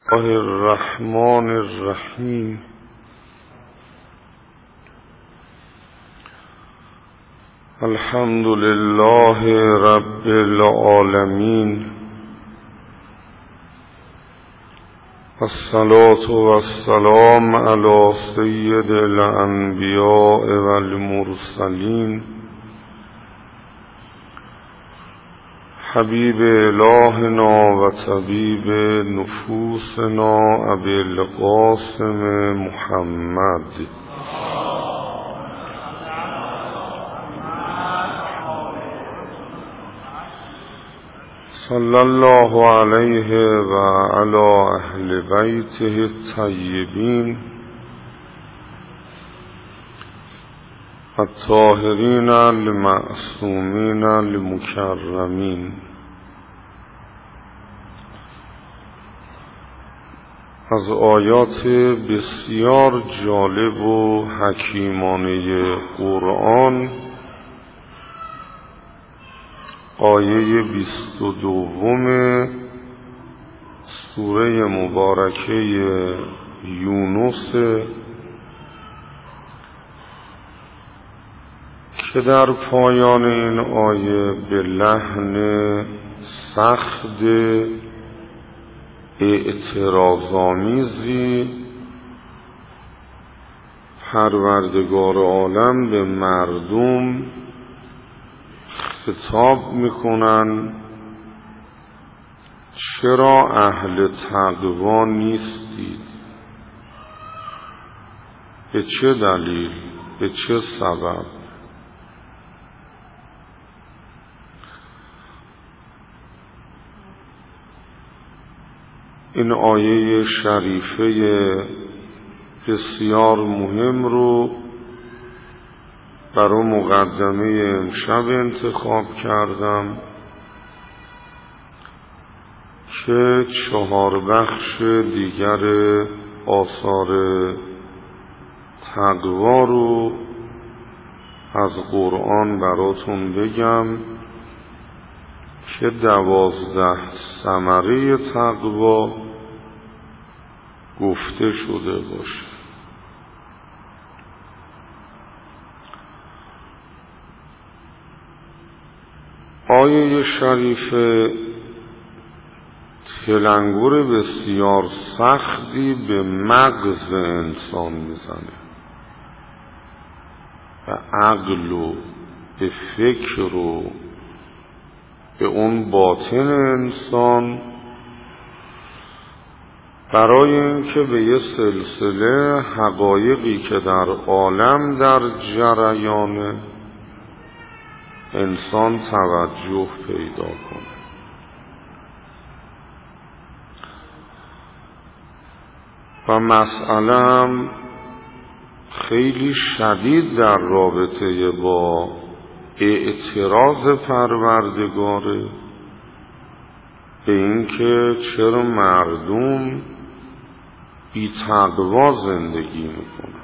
الله الرحمن الرحیم. الحمد لله رب العالمین، الصلاة والسلام علی سید الانبیاء والمرسلین، حبیب الهنا و طبیب نفوسنا ابی القاسم محمد صلی الله علیه و علی اهل بیته الطیبین الطاهرین المعصومین المکرمین. از آیات بسیار جالب و حکیمانه قرآن آیه 22 سوره مبارکه یونس که در پایان این آیه به لحن سخت اعتراض‌آمیزی پروردگار عالم به مردم خطاب میکنن چرا اهل تقوا نیستید؟ به چه دلیل؟ به چه سبب؟ این آیه شریفه بسیار مهم رو برای مقدمه امشب انتخاب کردم که 4 بخش دیگر آثار تقوا رو از قرآن براتون بگم که 12 ثمره تقوا گفته شده باشه. آیه شریفه تلنگر بسیار سختی به مغز انسان میزنه، به عقل و به فکر و به اون باطن انسان، برای اینکه به یه سلسله حقایقی که در عالم در جریانه انسان توجه پیدا کنه. و مسئله هم خیلی شدید در رابطه با اعتراض پروردگاره به اینکه چرا مردم بی تقوا زندگی میکنن.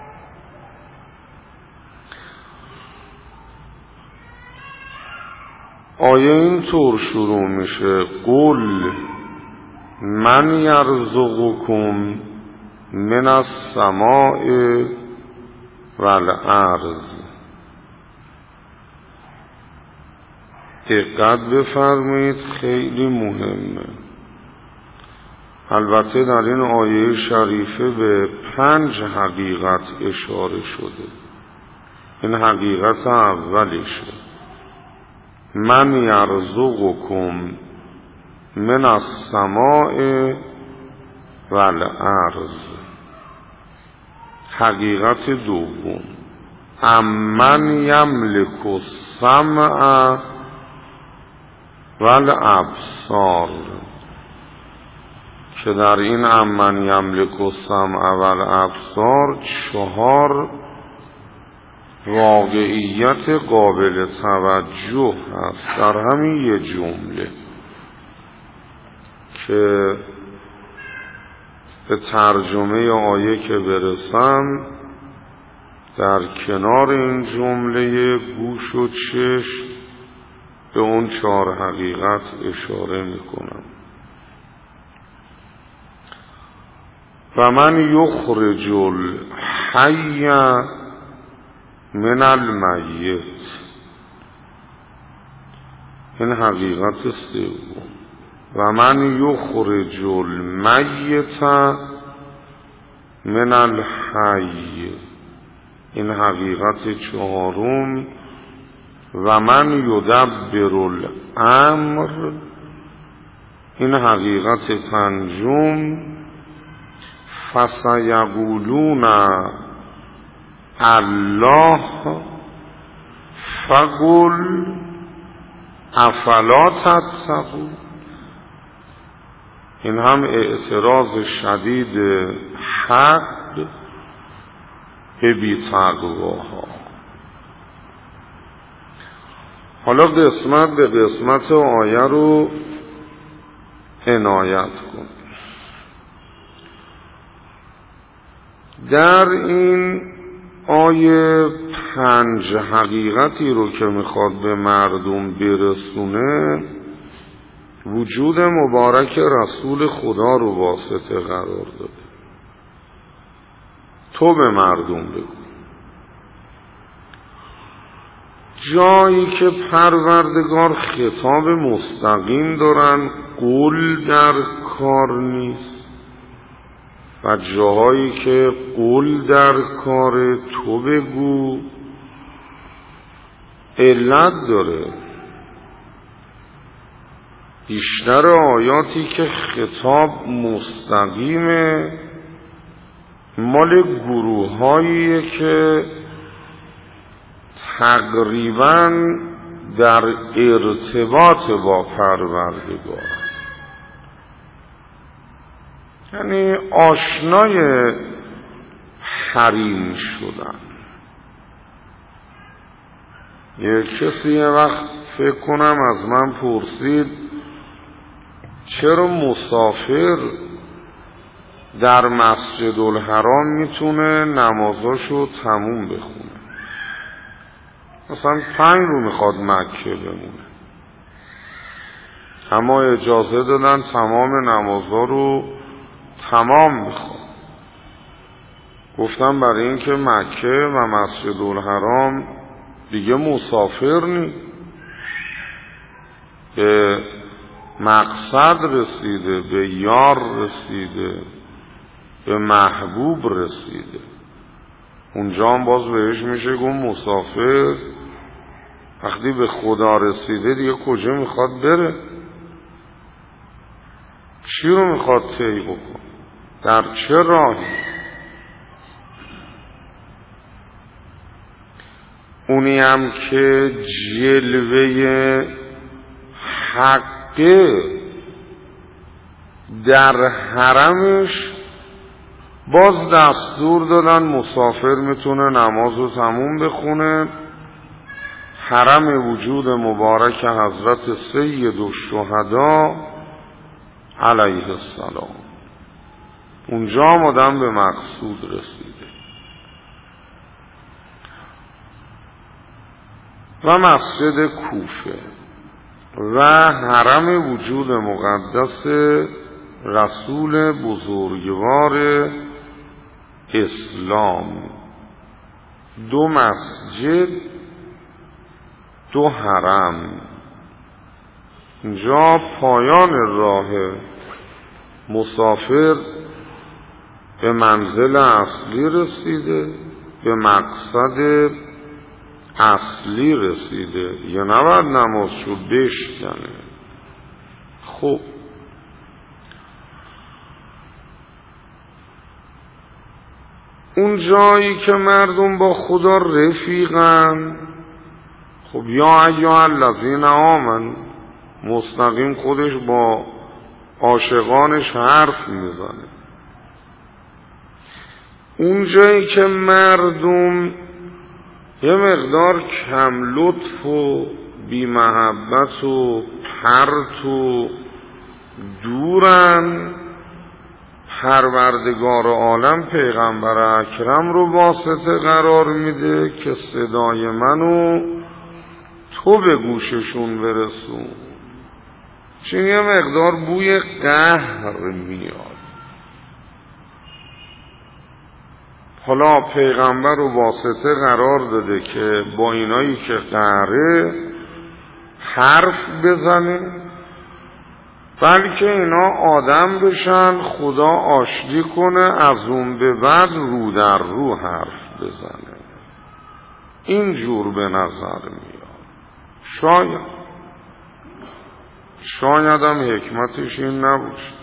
آیه اینطور شروع میشه: قل من یرزقکم من السماء والارض. دقت بفرمایید، خیلی مهمه. البته در این آیه شریفه به 5 حقیقت اشاره شده. این حقیقت اولیشه: من یرزقکم من السماء والارض. حقیقت دوم: امن یملک السمع والابصار، که در این امن یملک السمع والابصار 4 واقعیت قابل توجه هست در همین یه جمله که به ترجمه آیه که برسم در کنار این جمله گوش و چشم به اون 4 حقیقت اشاره میکنم. و من یخرج الحی من المیت. این حقیقت سوم. و من یخرج المیت من الحی. این حقیقت چهارم. و من یدبر الامر. این حقیقت پنجم. فسیقولون الله فقل افلا تتقون. این هم اعتراض شدید حق به بی‌تقواها. حالا قسمت به قسمت آیه رو عنایت کن. در این آیه 5 حقیقتی رو که میخواد به مردم برسونه، وجود مبارک رسول خدا رو واسطه قرار داده. تو به مردم بگو. جایی که پروردگار خطاب مستقیم دارن، قول در کار نیست، و جاهایی که قول در کار، تو بگو. علت داره. بیشتر آیاتی که خطاب مستقیمه مال گروه‌هایی که تقریباً در ارتباط با پروردگار، یعنی آشنای حریم شدن. یک کسی یه وقت فکر کنم از من پرسید چرا مسافر در مسجد الحرام میتونه نمازاشو تموم بخونه؟ مثلا 5 رو میخواد مکه بمونه، اما اجازه دادن تمام نمازها رو تمام بخواد. گفتم برای این که مکه و مسجد الحرام دیگه مسافر نی، به مقصد رسیده، به یار رسیده، به محبوب رسیده. اونجا هم باز بهش میشه گفت مسافر. وقتی به خدا رسیده دیگه کجا میخواد بره؟ چی رو میخواد طی بکن؟ در چه راهی؟ اونی هم که جلوه حقه در حرمش، باز دستور دادن مسافر میتونه نمازو تموم بخونه. حرم وجود مبارک حضرت سید الشهدا علیه السلام، اونجا آدم به مقصود رسیده. و مسجد کوفه و حرم وجود مقدس رسول بزرگوار اسلام، 2 مسجد 2 حرم. اینجا پایان راه مسافر به منزل اصلی رسیده، به مقصد اصلی رسیده. یا نباید نمازشو بشکنه. خب اون جایی که مردم با خدا رفیقن، خب یا ایها الذین آمنوا، مستقیم خودش با عاشقانش حرف میزنه. اون جایی که مردم یه مقدار کم لطف و بی محبت و پرت و دورن، پروردگار عالم پیغمبر اکرم رو واسطه قرار میده که صدای منو تو به گوششون برسون. چون یه مقدار بوی قهر میاد. حالا پیغمبر رو واسطه قرار داده که با اینایی که قهره حرف بزنه، بلکه اینا آدم بشن، خدا آشتی کنه، از اون به بعد رو در رو حرف بزنه. اینجور به نظر میاد. شاید هم حکمتش این نباشه.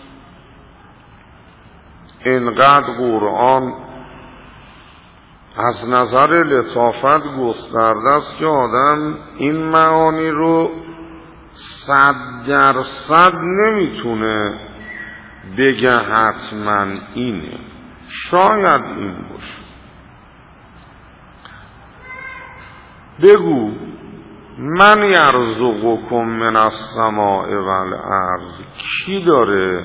اینقدر قرآن از نظر لطافت گسترده است که آدم این معانی رو 100% نمیتونه بگه حتما اینه. شاید این باشه. بگو من یرزقکم من السماء والارض، کی داره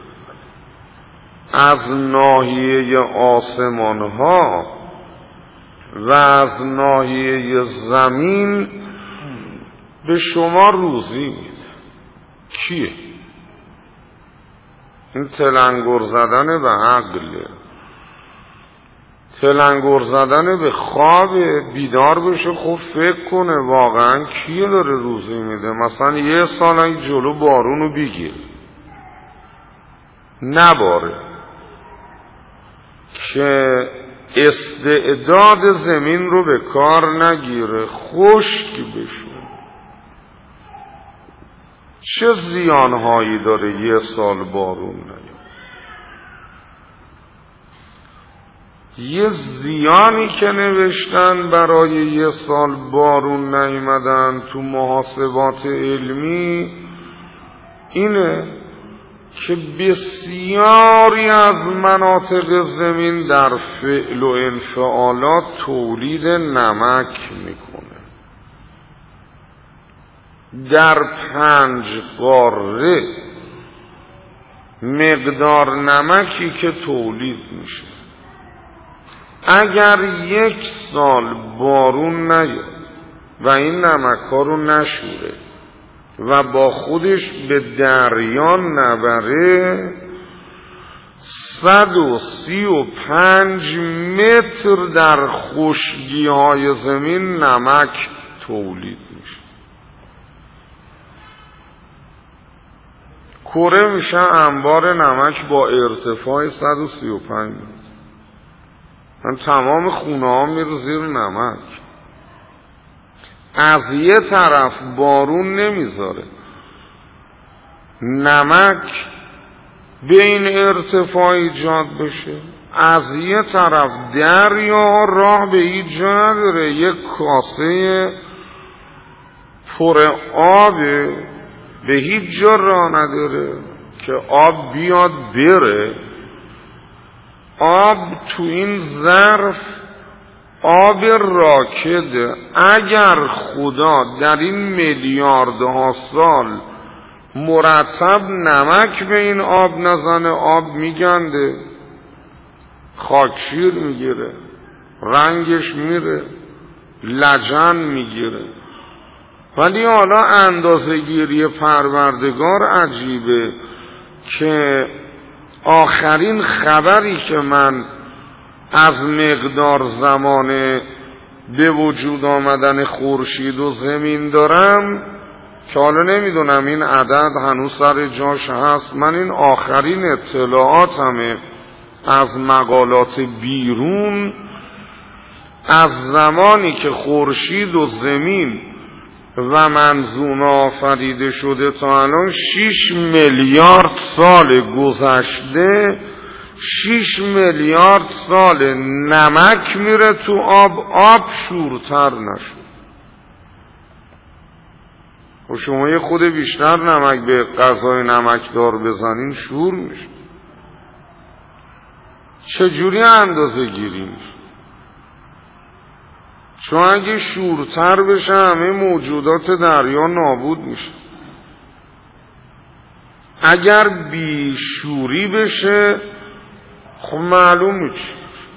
از ناحیه آسمان ها و از ناحیه زمین به شما روزی میده؟ کیه؟ این تلنگر زدن به عقله، تلنگر زدن به خواب. بیدار بشه خب فکر کنه واقعا کیه داره روزی میده. مثلا یه سال این جلو بارونو بگیر نباره که استعداد زمین رو به کار نگیره، خشک بشه. چه زیانهایی داره یه سال بارون نیاد؟ یه زیانی که نوشتن برای یه سال بارون نیامدن تو محاسبات علمی اینه که بسیاری از مناطق زمین در فعل و انفعالات تولید نمک میکنه. در 5 قاره مقدار نمکی که تولید میشه، اگر 1 سال بارون نیاد و این نمک‌ها رو نشوره و با خودش به دریا نبره، 135 متر در خشکی‌های زمین نمک تولید میشه. کره میشه انبار نمک با ارتفاع 135 متر. من تمام خونه ها میره زیر نمک. از یه طرف بارون نمیذاره، نمک به این ارتفاع ایجاد بشه، از یه طرف دریا راه به هیچ جا نداره، یک کاسه پر آب به هیچ جا راه نداره که آب بیاد بره. آب تو این ظرف آب راکده. اگر خدا در این میلیاردها سال مرتب نمک به این آب نزنه، آب میگنده، خاکشیر میگیره، رنگش میره، لجن میگیره. ولی حالا اندازه‌گیری پروردگار عجیبه که آخرین خبری که من از مقدار زمان به وجود آمدن خورشید و زمین دارم که حالا نمیدونم این عدد هنوز سر جاش هست، من این آخرین اطلاعاتمه از مقالات بیرون، از زمانی که خورشید و زمین و منظومه آفریده شده تا الان 6 میلیارد سال گذشته، 6 میلیارد سال نمک میره تو آب، آب شورتر نشد. و شما یه خود بیشتر نمک به غذای نمکدار بزنین شور میشه. چجوری اندازه گیری میشه؟ چون اگه شورتر بشه همه موجودات دریا نابود میشه. اگر بیشوری بشه خب معلوم میشه.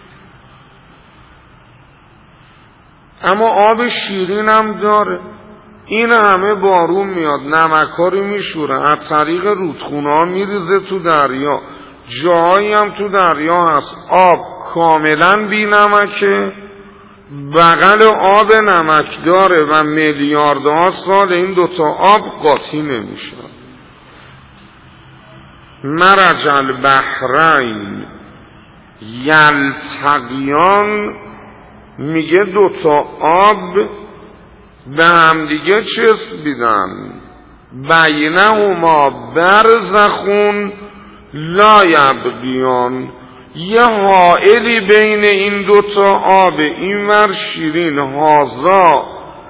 اما آب شیرین هم داره. این همه بارون میاد، نمک‌ها رو میشوره، از طریق رودخونه‌ها میریزه تو دریا. جایی هم تو دریا هست آب کاملا بی نمکه، بغل آب نمک داره و میلیاردها سال این دوتا آب قاطی نمیشن. مرج البحرین یلتقیان، میگه دوتا آب به همدیگه چسبیدن، بینهما برزخون لا یبغیان، یه حائلی بین این دوتا آب، این ور شیرین هازا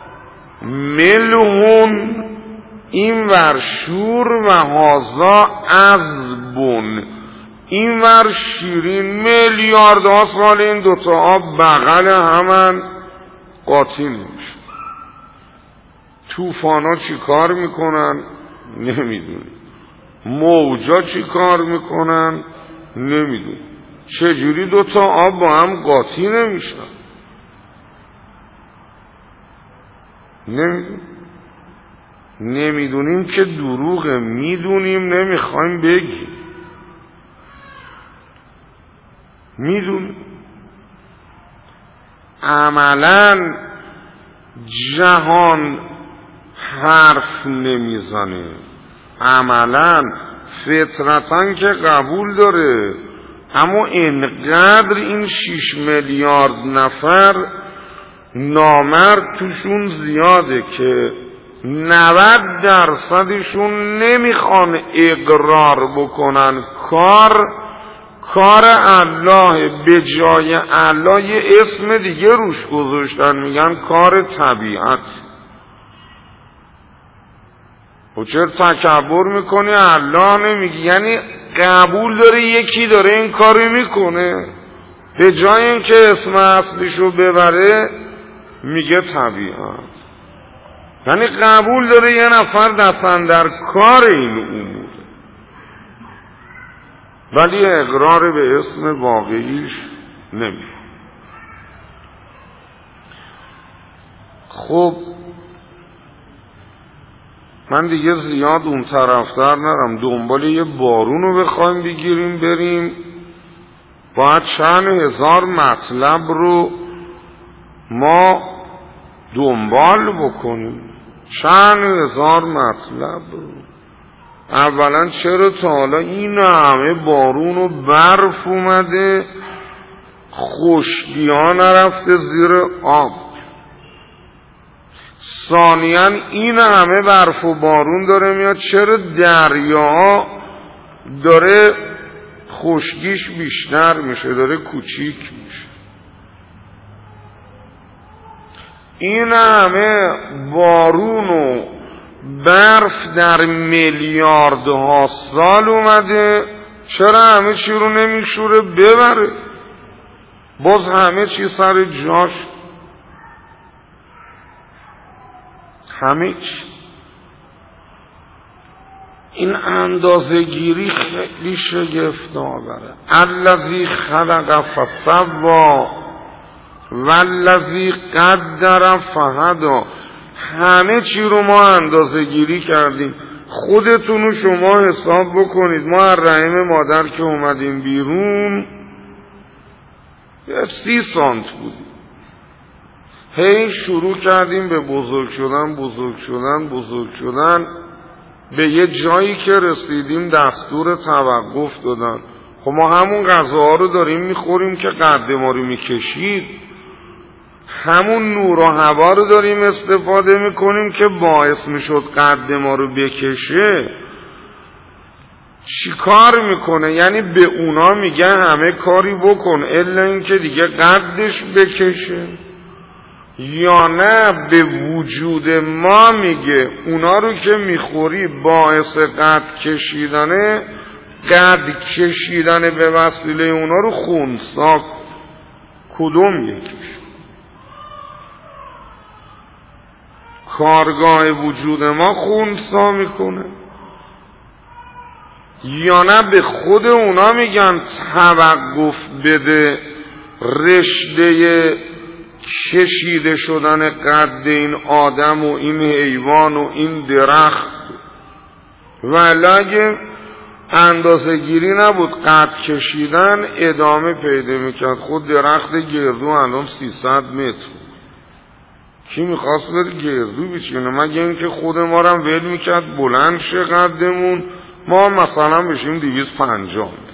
ملحون، این ور شور و هازا عذبون، این ور شیرین. میلیاردها سال این دوتا آب بغل همن قاطی نمیشه. طوفانا چی کار میکنن نمیدونی، موجا چی کار میکنن نمیدونی، چجوری دوتا آب با هم قاطی نمیشن نمیدونیم که دروغه، میدونیم نمیخوایم بگیم، میدونیم. عملا جهان حرف نمیزنه، عملا فطرتاً که قبول داره، اما اینقدر این 6 میلیارد نفر نامرد توشون زیاده که 90% نمیخوان اقرار بکنن کار الله، به جای الله یه اسم دیگه روش گذاشتن، میگن کار طبیعت. و چرا تکبر میکنی الله نمیگی؟ یعنی قبول داره یکی داره این کاری میکنه، به جای اینکه اسم اصلیشو ببره میگه طبیعت. یعنی قبول داره یه نفر دستن در کار این امور، ولی اقرار به اسم واقعیش نمیکنه. خب من دیگه زیاد اون طرفتر نرم، دنبال یه بارونو بخوایم بگیریم بریم، باید چند هزار مطلب رو ما دنبال بکنیم، چند هزار مطلب رو. اولا چرا تا حالا این همه بارون و برف اومده خشکی ها نرفته زیر آب؟ ثانیاً این همه برف و بارون داره میاد، چرا دریاها داره خشکیش بیشتر میشه، داره کوچیک میشه؟ این همه بارون و برف در میلیاردها سال اومده، چرا همه چی رو نمیشوره ببره؟ باز همه چی سر جاش، همه چی. این اندازه‌گیری خیلی شگفت آوره. الذی خلق فسوی والذی قدر فهدی. همه چی رو ما اندازه‌گیری کردیم. خودتونو شما حساب بکنید، ما از رحم مادر که اومدیم بیرون 30 سانت بودیم، هی شروع کردیم به بزرگ شدن، به یه جایی که رسیدیم دستور توقف دادن. خب ما همون غذاها رو داریم میخوریم که قد ما رو میکشید، همون نور و هوا رو داریم استفاده میکنیم که باعث میشد قد ما رو بکشه. چی کار میکنه؟ یعنی به اونا میگه همه کاری بکن الا اینکه دیگه قدش بکشه، یا نه به وجود ما میگه اونا رو که میخوری باعث قد کشیدنه به وسیله اونا رو خونسا. کدوم یکیش؟ کارگاه وجود ما خونسا میکنه، یا نه به خود اونا میگن توقف بده رشته کشیده شدن قد این آدم و این حیوان و این درخت. ولی اگه اندازه گیری نبود، قد کشیدن ادامه پیدا میکرد. خود درخت گردو الان 300 متر. کی میخواست بره گردو بچینه؟ مگه اینکه خود ما رو ول میکرد بلند شه قدمون، ما مثلا بشیم 250 متر.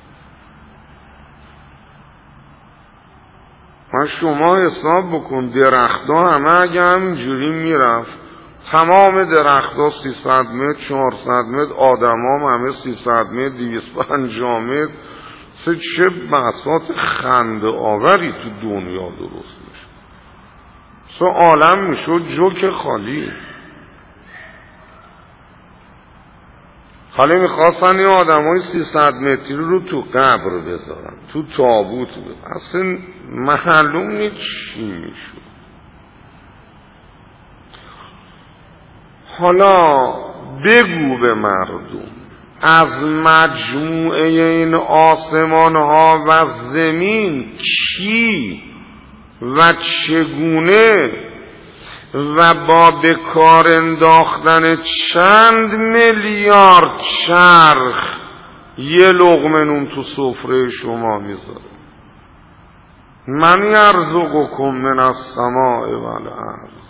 من شما حساب بکن درخت‌ها همه اگه همینجوری میرفت، تمام درخت‌ها 300 متر 400 متر، آدم‌ها همه 300 متر 250 متر، چه بساط خنده آوری تو دنیا درست میشه. عالم میشد جوک خالی. حالا میخواستن این آدم های 300 متری رو تو قبر بذارن، تو تابوت بذارن، اصلا معلوم نیست چی میشد. حالا بگو به مردم از مجموعه این آسمان ها و زمین کی و چگونه و با به کار انداختن چند میلیارد چرخ یه لقمه نون تو سفره شما میذاره. من یرزقکم من السماء والارض.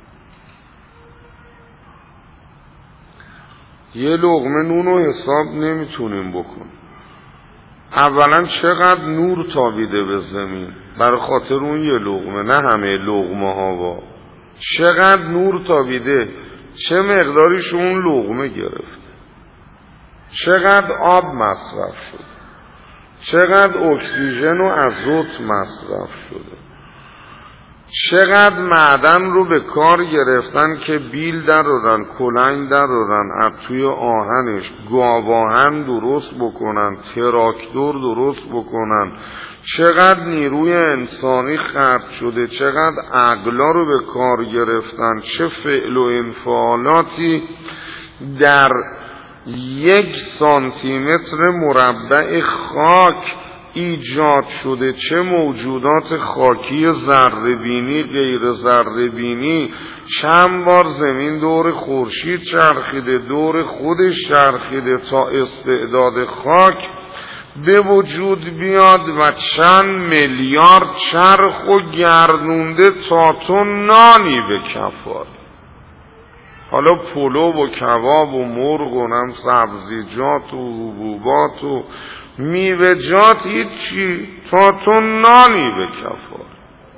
یه لقمه نون رو حساب نمیتونیم بکنیم. اولا چقدر نور تابیده به زمین برای خاطر اون یه لقمه، نه همه لقمه ها با چقدر نور تابیده، چه مقداریش اون لقمه گرفته، چقدر آب مصرف شده، چقدر اکسیژن و ازوت مصرف شده، چقدر معدن رو به کار گرفتن که بیل درارن، کلنگ درارن، از توی آهنش گاواهن درست بکنن، تراکتور درست بکنن، چقدر نیروی انسانی خرج شده، چقدر عقلا رو به کار گرفتن، چه فعل و انفعالاتی در 1 سانتیمتر مربع خاک ایجاد شده، چه موجودات خاکی ذره‌بینی غیر ذره‌بینی. چند بار زمین دور خورشید چرخیده، دور خودش چرخیده تا استعداد خاک به وجود بیاد و چند میلیارد چرخ و گردونده تا تو نانی به کفار. حالا پلو و کباب و مرغ و سبزیجات و حبوبات و میوه‌جات هیچی، تا تو نانی به کفار.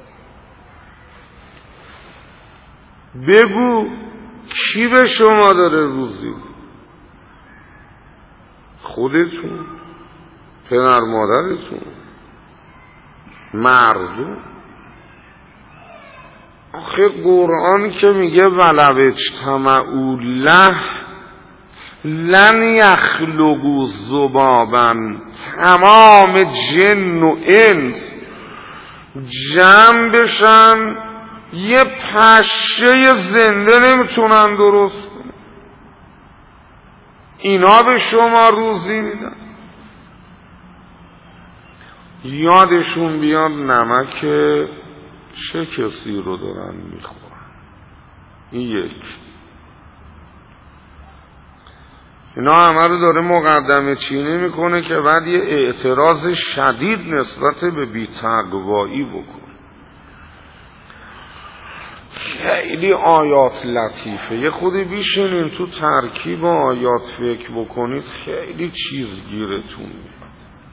بگو کی به شما داره روزی؟ خودتون، پدر مادرتون، مردم. آخه قرآن که میگه ولو اجتمعوا له لن یخلقوا ذبابا، تمام جن و انس جمع بشن یه پشه زنده نمیتونن درست کنن. اینا به شما روزی میدن. یادشون بیاد نمک چه کسی رو دارن میخورن. این یک. اینا همه رو داره مقدمه چینی میکنه که بعد یه اعتراض شدید نسبت به بی‌تقوایی بکن. خیلی آیات لطیفه، یه خودی بیشنین تو ترکیب آیات فکر بکنید، خیلی چیز گیرتون میاد.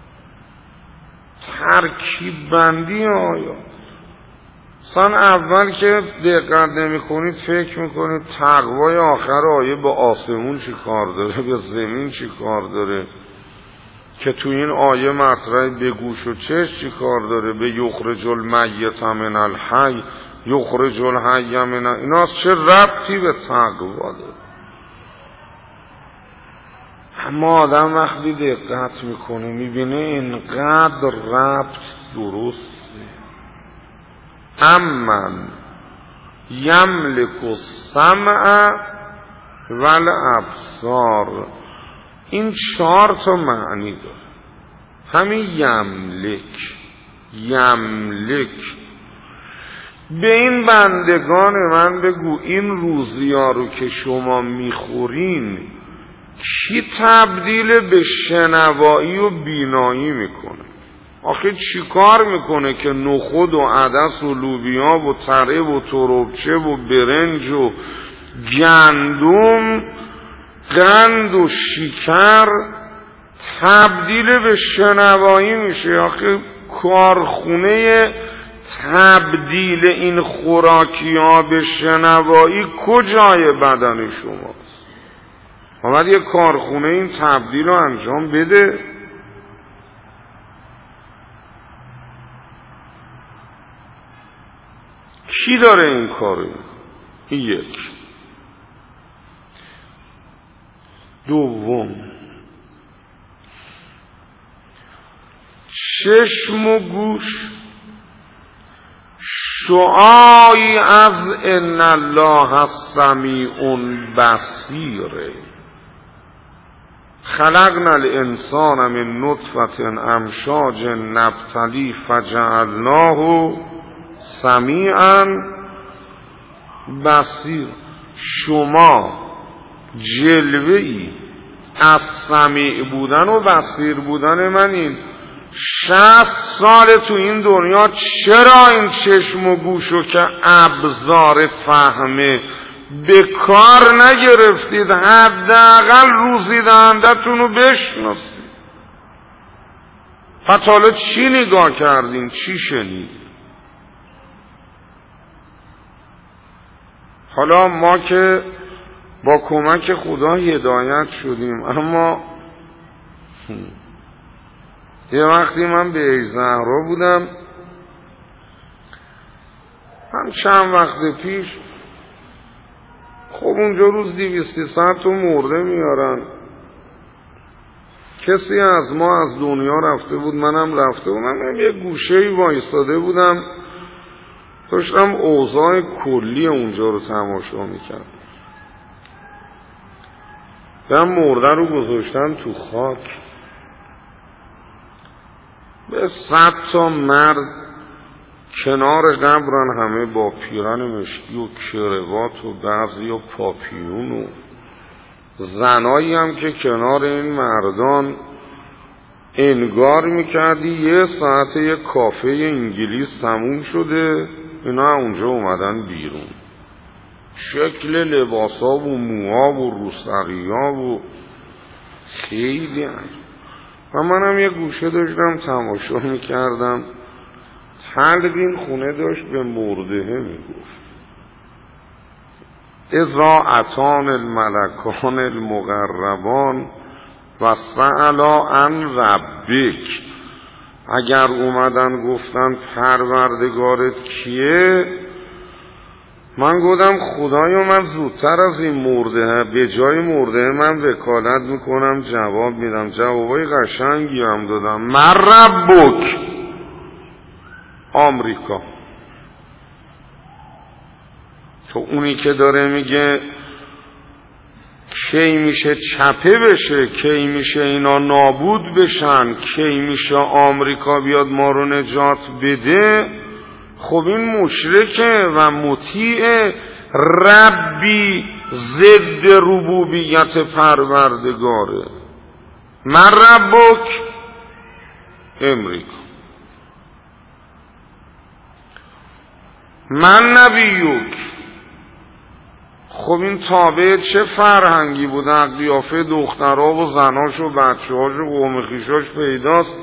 ترکیب بندی آیات. مثلا اول که دقت نمی کنید فکر میکنید تقوای آخر آیه به آسمون چی کار داره، به زمین چی کار داره، که تو این آیه مطرح به گوش و چشم چی کار داره، به یخرج المیت من الحی، یخرج الحی من اینا چه ربطی به تقوا داره. اما آدم وقتی دقت میکنه میبینه اینقدر ربط درسته. امن یملک السمع والابصار، این 4 تا معنی داره. همین یملک به این بندگان من بگو این روزی ها رو که شما میخورین کی تبدیل به شنوایی و بینایی میکنه؟ آخه چی کار میکنه که نخود و عدس و لوبیا و تره و تربچه و برنج و گندم، قند و شکر تبدیل به شنوایی میشه؟ آخه کارخونه تبدیل این خوراکی ها به شنوایی کجای بدن شماست؟ باید یه کارخونه این تبدیل رو انجام بده. کی داره این کارو؟ این یک. دوم، چشم و گوش شعاعی از ان الله سمیع بصیر. خلقنا الانسان من نطفة امشاج نبتلی فجعلناه سمیعا بصیر. شما جلوه‌ای از سمیع بودن و بصیر بودن منین. 60 سال تو این دنیا چرا این چشم و گوشو که ابزار فهمه به کار نگرفتید؟ حداقل روزی دهندتون رو بشناسید. حالا چی نگاه کردین؟ چی شنید؟ حالا ما که با کمک خدا هدایت شدیم، اما یه وقتی من به زهرا بودم، هم چند وقت پیش، خب اونجا روز 200-300 تا مرده میارن. کسی از ما از دنیا رفته بود، منم رفته بودم. من یه گوشه‌ای وایساده بودم، داشتم اوضاع کلی اونجا رو تماشا میکردم. من مرده رو گذاشتن تو خاک، به 100 تا مرد کنار قبرن، همه با پیرن مشکی و کروات و بعضی و پاپیون، و زنایی هم که کنار این مردان انگار میکردی 1 ساعت یه کافه انگلیس تموم شده، اینا اونجا اومدن بیرون. شکل لباسا و موها و روسقیا و خیلی عجب. و منم یه گوشه داشتم تماشا میکردم. تلقین خونه داشت به مرده میگفت اذا اتان الملکان المقربان و سألا عن ربک. اگر اومدن گفتن پروردگارت کیه، من گفتم خدایا من زودتر از این مرده به جای مرده من وکالت میکنم جواب میدم. جوابای قشنگی هم دادم. من ربک؟ آمریکا. تو اونی که داره میگه کی میشه چپه بشه، کی میشه اینا نابود بشن، کی میشه آمریکا بیاد ما رو نجات بده، خب این مشرکه و مطیع ربی ضد ربوبیت پروردگاره. من ربک؟ امریکا. من نبیوک؟ خب این تابع چه فرهنگی بوده؟ قیافه دخترها و زناش و بچه‌هاش و قوم خویشاش پیداست.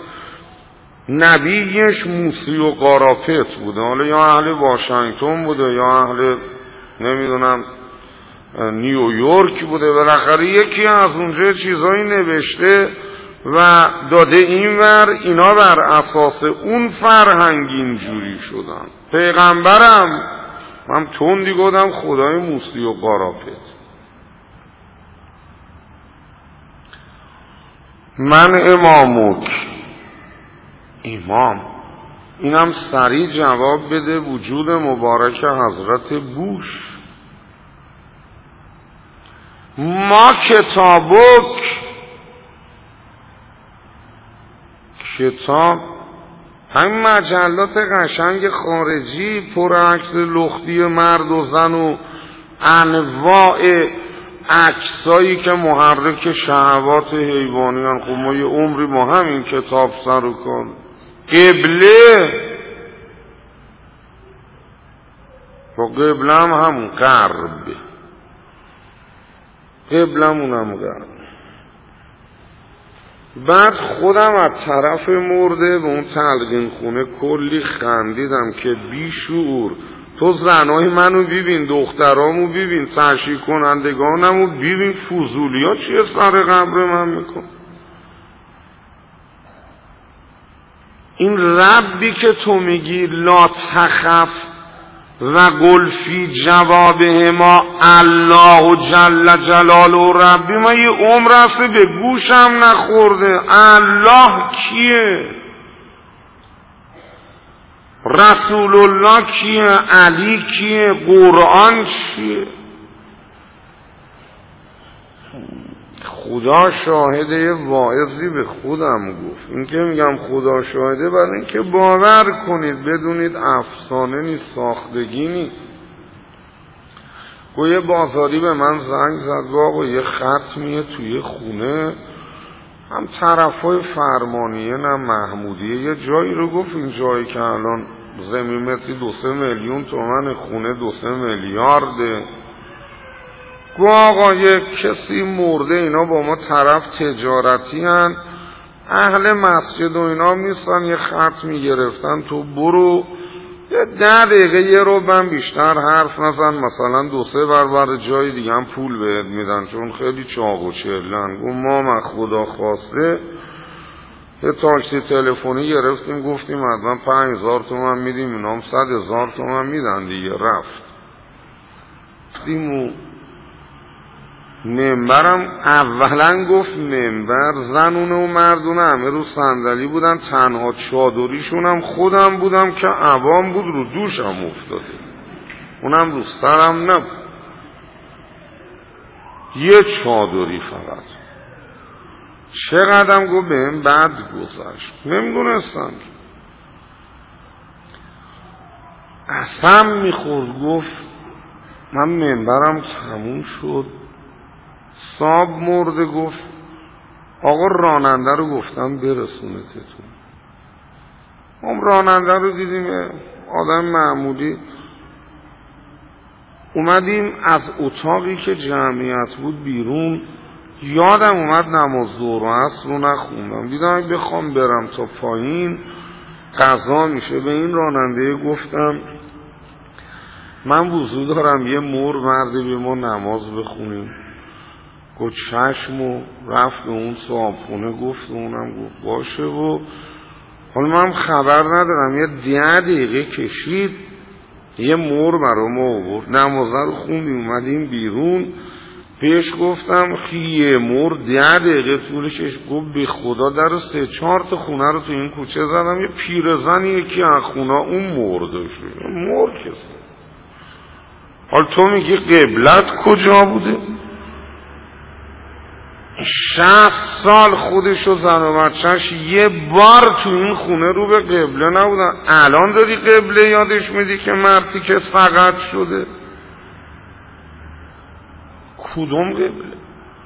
نبیش موسی و قارافت بوده، حالا یا اهل واشنگتن بوده یا اهل نمیدونم نیویورک بوده، بالاخره یکی از اونجا چیزایی نوشته و داده اینور، اینا بر اساس اون فرهنگ اینجوری شدن. پیغمبرم من تندی گفتم خدای موسی و قارافت. من امامک؟ امام؟ اینم سریع جواب بده وجود مبارک حضرت بوش. ما کتابک؟ کتاب همین مجلات قشنگ خارجی پر عکس لختی مرد و زن و انواع عکسایی که محرک شهوات حیوانیان. خب ما یه عمری ما همین کتاب سر و کار. قبله و قبله هم همون غرب، قبله هم غرب. بعد خودم از طرف مرده به اون تلقین خونه کلی خندیدم که بی شعور تو زنای منو ببین، دخترامو ببین، تشییع کنندگانمو ببین، فضولیا چیه سر قبر من میکن. این ربی که تو میگی لا تخف و قل فی جوابه ما الله جل جلاله ربی، من یه عمر هسته به گوشم نخورده. الله کیه؟ رسول الله کیه؟ علی کیه؟ قرآن چیه؟ خدا شاهده. یه واعظی به خودم گفت، این که میگم خدا شاهده برای این که باور کنید، بدونید افسانه نیست، ساختگی نیست. یه بازاری به من زنگ زد، آقا یه ختمیه توی خونه، هم طرفای فرمانیه نه محمودیه، یه جایی رو گفت، این جایی که الان زمین متری 2-3 میلیون تومن، خونه 2-3 میلیارده. گو آقا یک کسی مرده، اینا با ما طرف تجارتی هن، اهل مسجد و اینا نیستن، یه ختمی گرفتن، تو برو یه 10 دقیقه یه رو من بیشتر حرف نزن، مثلا 2-3 برابر جای دیگه هم پول بهت میدن، چون خیلی چاق و چلن. گو ما خدا خواسته یه تاکسی تلفنی گرفتیم، گفتیم حتما 5000 تومن میدیم، اینا هم 100,000 تومن میدن دیگه. رفت دیمو منبرم اولا گفت منبر، زنونه و مردونه همه رو صندلی بودن، تنها چادریشون هم خودم بودم که عوام بود، رو دوشم افتاده، اونم رو سرم نبود، یه چادری فقط. چقدرم گفت بهم بعد گذشت، نمیدونستم اصلا میخورد. گفت من منبرم تموم شد، صاحب مرده، گفت آقا راننده رو گفتم برسونتتون. هم راننده رو دیدیم، آدم معمولی. اومدیم از اتاقی که جمعیت بود بیرون، یادم اومد نماز ظهر و عصر رو نخوندم، دیدم بخوام برم تا پایین قضا میشه. به این راننده گفتم من وضو دارم، یه مرده به ما نماز بخونیم. گفت چشم، و رفت به اون صاحبخونه گفت، اونم گفت باشه. و حالا من خبر ندارم، یه 10 دقیقه کشید، یه برا ما آورد، نمازه رو خوندیم، اومدیم بیرون. پیش گفتم یه 10 دقیقه طولش کشید. گفت به خدا در 3-4 تا خونه رو تو این کوچه زدم، یه پیرزن یکی از خونه اون مرده شد. کسی. حالا تو میگی قبلت کجا بوده؟ 60 سال خودشو زن و بچه‌ش یه بار تو این خونه رو به قبله نبودن. الان داری قبله یادش میدی که مردی که سقط شده؟ کدوم قبله؟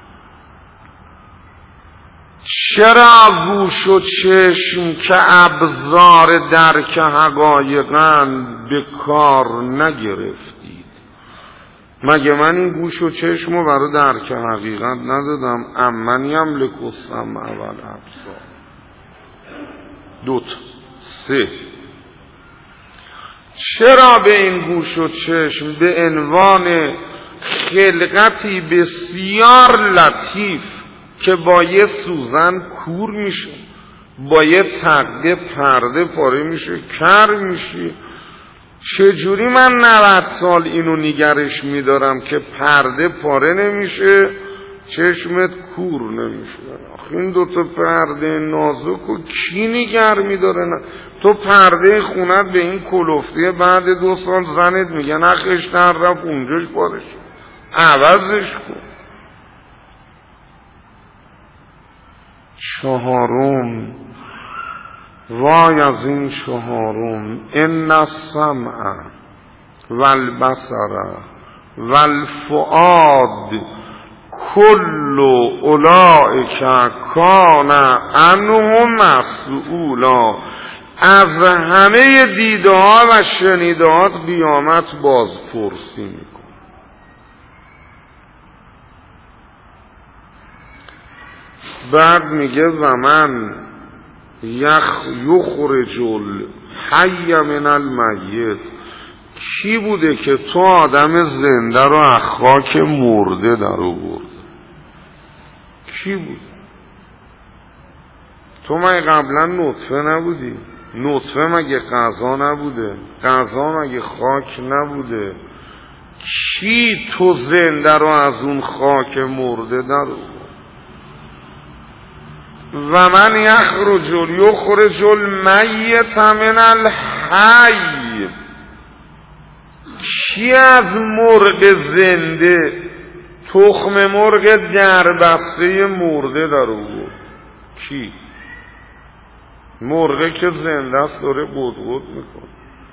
چرا گوش و چشم که ابزار درک حقایقن به کار نگرفتید؟ مگه من این گوش و چشم رو برای درک حقیقت ندادم؟ امن یملک السمع والابصار. 2 3 چرا به این گوش و چشم به عنوان خلقتی بسیار لطیف که با یه سوزن کور میشه، با یه تقه پرده پاره میشه، کر میشه، چجوری من 90 سال اینو نگرش میدارم که پرده پاره نمیشه، چشمت کور نمیشه؟ آخه این 2 تا پرده نازک و کی نگر میداره؟ نه تو پرده خونت به این کلفته، بعد 2 سال زنت میگه نخش در رفت اونجاش پاره شد، عوضش کن. 4 وای از این 4 ان السمع والبصر والفؤاد کل اولئک کان عنه مسئولا. از همه دیده ها و شنیده ها قیامت بازپرسی میکنه. بعد میگه و من یخرج الحی من المیت. کی بوده که تو آدم زنده رو از خاک مرده در آورده؟ کی بود؟ تو مگه قبلا نطفه نبودی؟ نطفه مگه غذا نبوده؟ غذا مگه خاک نبوده؟ کی تو زنده رو از اون خاک مرده در آورده؟ و من یخرج المیت من الحی. کی از مرغ زنده تخم مرغ دربسته مرده در آورد؟ کی؟ مرغه که زنده است داره قدقد میکنه.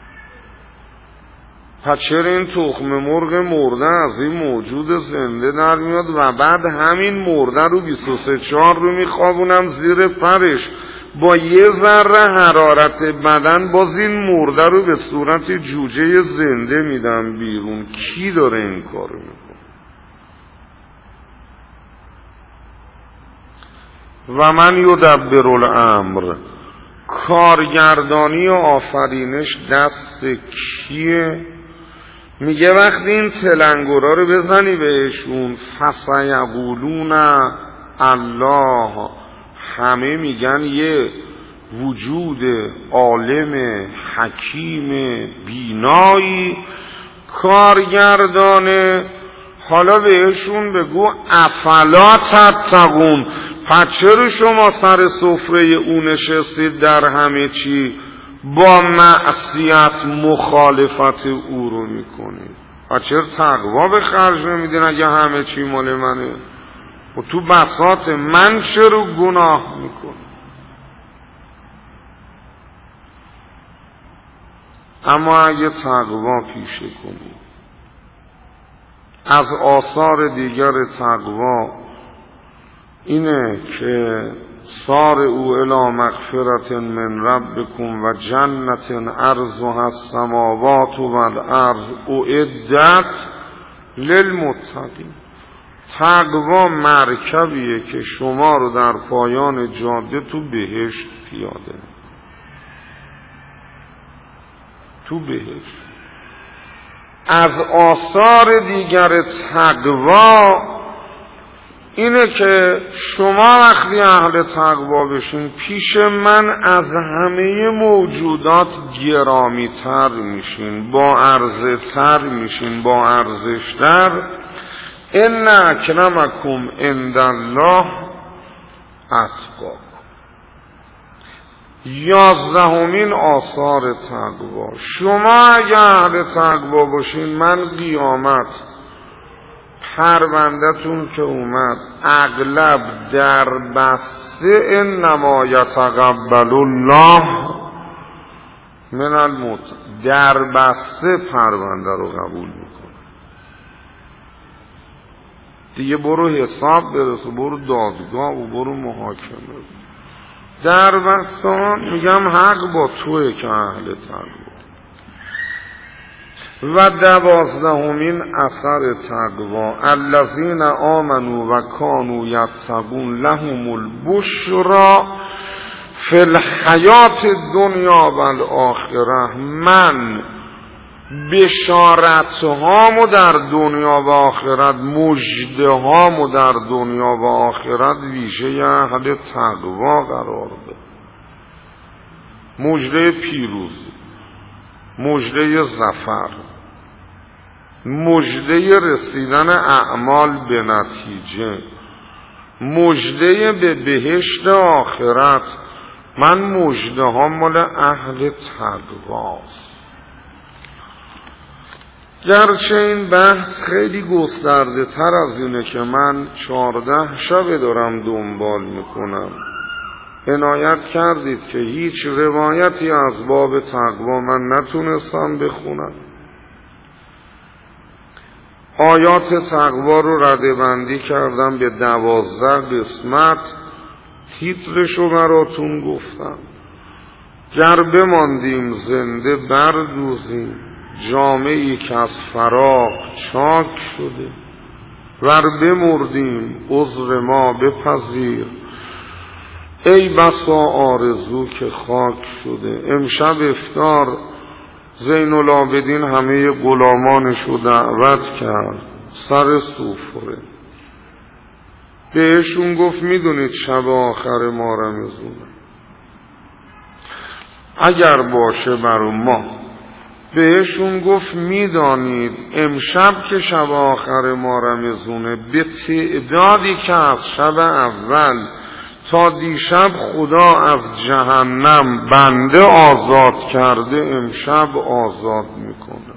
پس چرا این تخم مرغ مرده از این موجود زنده در میاد و بعد همین مرده رو 23/4 رو میخوابونم زیر پرش، با یه ذره حرارت بدن باز این مرده رو به صورت جوجه زنده میدم بیرون. کی داره این کارو میکنه؟ و من یدبر الامر. کارگردانی و آفرینش دست کیه؟ میگه وقتی این تلنگورا رو بزنی بهشون فسیقولون الله، همه میگن یه وجود عالم حکیم بینایی کارگردانه. حالا بهشون بگو افلا تتقون، پس چرا شما سر سفره او نشستید در همه چی با معصیت مخالفت او رو میکنید؟ پس چرا تقوا به خرج نمیدین اگه همه چی مال منه؟ و تو بساط من چرا گناه میکنی؟ اما اگه تقوا پیشه کنی، از آثار دیگر تقوا اینه که سار او الی مغفرت من ربکم و جنت عرضها السماوات و الارض اعدت للمتقین. تقوا مرکبیه که شما رو در پایان جاده تو بهشت پیاده، تو بهشت. از آثار دیگر تقوا اینه که شما وقتی اهل تقوا بشین پیش من از همه موجودات گرامی تر میشین، با عرضه تر میشین، با ارزشتر. ان اکرمکم عند الله اتقاکم. 11مین آثار تقوا، شما اگه اهل تقوا باشین من قیامت پرونده‌تون که اومد اغلب در بسته انما یتقبل الله من المتقین، در بسته پرونده رو قبول میکنه. دیگه برو حساب برسو، برو دادگاه و برو محاکمه. در بسته میگم حق با توئه که اهل تقوا. و 12مین اثر تقوا الذین آمنوا و کانوا یتقون لهم البشرا فی الحیات الدنیا و الاخره. من بشارتهامو در دنیا و آخرت، مژدهامو در دنیا و آخرت ویژه اهل تقوا قرار ده. مژده پیروزی، مژده ظفر، مژده رسیدن اعمال به نتیجه، مژده به بهشت آخرت. من مژده ها مال اهل تقواست. گرچه این بحث خیلی گسترده تر از اینه که من 14 شب دارم دنبال میکنم. عنایت کردید که هیچ روایتی از باب تقوا من نتونستم بخونم. آیات تقوا رو ردبندی کردم به 12 قسمت. تیترشو براتون گفتم. گر بماندیم زنده بردوزیم، جامعی که از فراق چاک شده. ور بمردیم عذر ما بپذیر، ای بسا آرزو که خاک شده. امشب افطار زین العابدین همه غلامانش رو دعوت کرد سر سفره. بهشون گفت میدونید شب آخر ما رمضونه، اگر باشه برای ما. بهشون گفت میدانید امشب که شب آخر ما رمضونه، به تعدادی که از شب اول تا دیشب خدا از جهنم بنده آزاد کرده، امشب آزاد میکنه.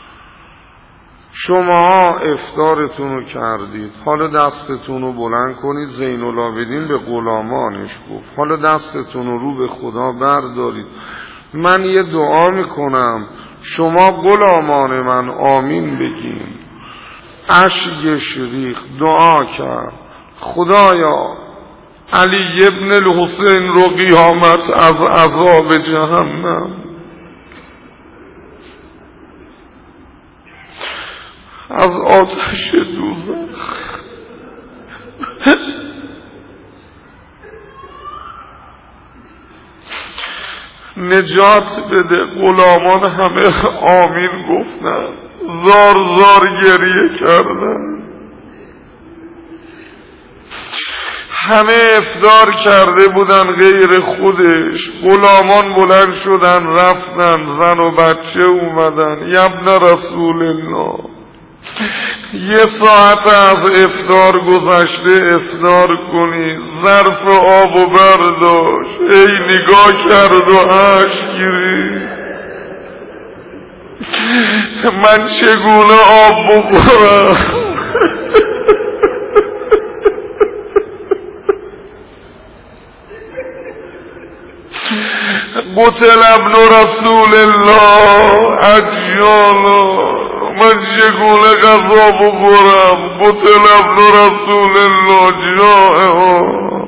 شما افطارتون رو کردید، حالا دستتون رو بلند کنید. زین العابدین به غلامانش گفت حالا دستتون رو به خدا بردارید، من یه دعا میکنم، شما غلامان من آمین بگین. اشکش ریخت، دعا کرد خدایا علی ابن الحسین رو قیامت از عذاب جهنم، از آتش دوزخ نجات بده. غلامان همه آمین گفتن، زار زار گریه کردن. همه افطار کرده بودن غیر خودش. غلامان بلند شدن رفتن، زن و بچه اومدن. ابن رسول الله، 1 ساعت از افطار گذشته، افطار کنی. ظرف آب و برداشت، ای نگاه کرد و اشک گریخت. من چگونه آب بخورم؟ قتل ابن رسول الله اجیالا، من چگونه غذا بخورم؟ قتل ابن رسول الله جائعا،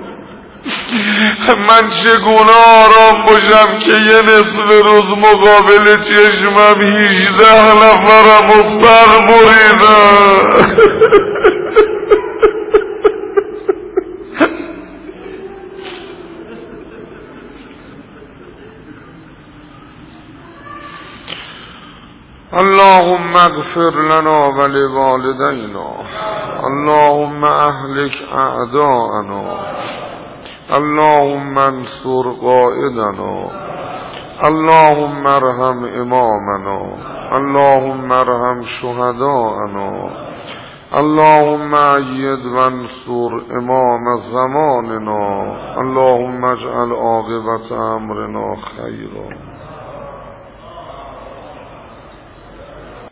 من چگونه آرام باشم که یه نصف روز مقابل چشمم 18 نفرم و سر بریدن. اللهم اغفر لنا ولوالدينا، اللهم اهلك اعداءنا، اللهم انصر قائدنا، اللهم ارحم امامنا، اللهم ارحم شهداءنا، اللهم ايد وانصر امام زماننا، اللهم اجعل عاقبة امرنا خيرا.